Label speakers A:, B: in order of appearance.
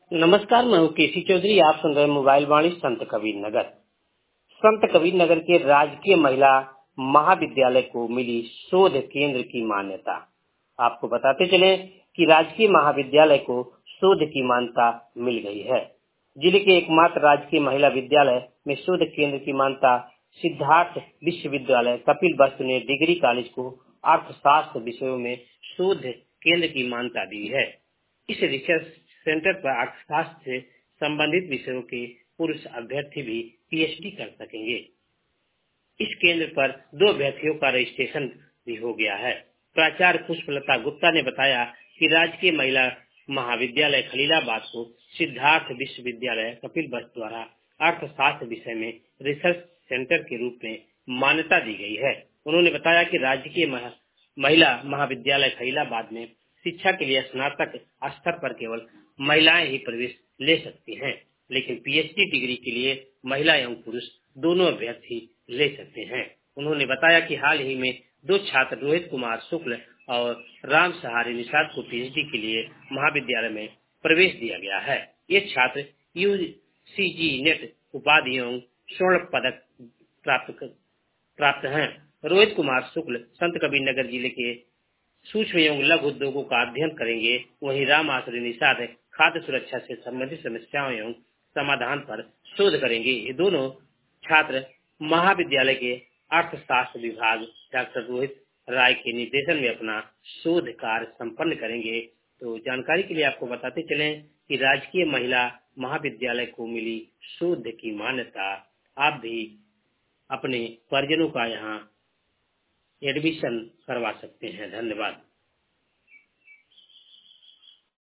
A: नमस्कार, मैं हूँ केसी चौधरी। आप सुन रहे हैं मोबाइल वाणी संत कबीर नगर। संत कबीर नगर के राजकीय महिला महाविद्यालय को मिली शोध केंद्र की मान्यता। आपको बताते चले कि राजकीय महाविद्यालय को शोध की मान्यता मिल गई है। जिले के एकमात्र राजकीय महिला विद्यालय में शोध केंद्र की मान्यता सिद्धार्थ विश्वविद्यालय कपिल वस्तु ने डिग्री कॉलेज को अर्थशास्त्र विषयों में शोध केंद्र की मान्यता दी है। इस रिसर्च सेंटर पर अर्थशास्त्र से संबंधित विषयों के पुरुष अभ्यर्थी भी पीएचडी कर सकेंगे। इस केंद्र पर 2 अभ्यर्थियों का रजिस्ट्रेशन भी हो गया है। प्राचार्य पुष्पलता गुप्ता ने बताया कि राजकीय महिला महाविद्यालय खलीलाबाद को सिद्धार्थ विश्वविद्यालय कपिल वस्तु द्वारा अर्थशास्त्र विषय में रिसर्च सेंटर के रूप में मान्यता दी गई है। उन्होंने बताया कि राजकीय महिला महाविद्यालय खलीलाबाद में शिक्षा के लिए स्नातक स्तर पर केवल महिलाएं ही प्रवेश ले सकती हैं, लेकिन पीएचडी डिग्री के लिए महिला एवं पुरुष दोनों अभ्यर्थी ले सकते हैं। उन्होंने बताया कि हाल ही में 2 छात्र रोहित कुमार शुक्ल और राम सहारे निषाद को पीएचडी के लिए महाविद्यालय में प्रवेश दिया गया है। ये छात्र यूजीसी नेट उपाधि एवं स्वर्ण पदक प्राप्त हैं। रोहित कुमार शुक्ल संत कबीर नगर जिले के सूक्ष्म एवं लघु उद्योगों का अध्ययन करेंगे, वहीं राम आश्रय निषाद खाद्य सुरक्षा से संबंधित समस्याओं एवं समाधान पर शोध करेंगे। ये दोनों छात्र महाविद्यालय के अर्थशास्त्र विभाग डॉक्टर रोहित राय के निर्देशन में अपना शोध कार्य संपन्न करेंगे। तो जानकारी के लिए आपको बताते चलें कि राजकीय महिला महाविद्यालय को मिली शोध की मान्यता। आप भी अपने परिजनों का यहाँ एडमिशन करवा सकते हैं। धन्यवाद।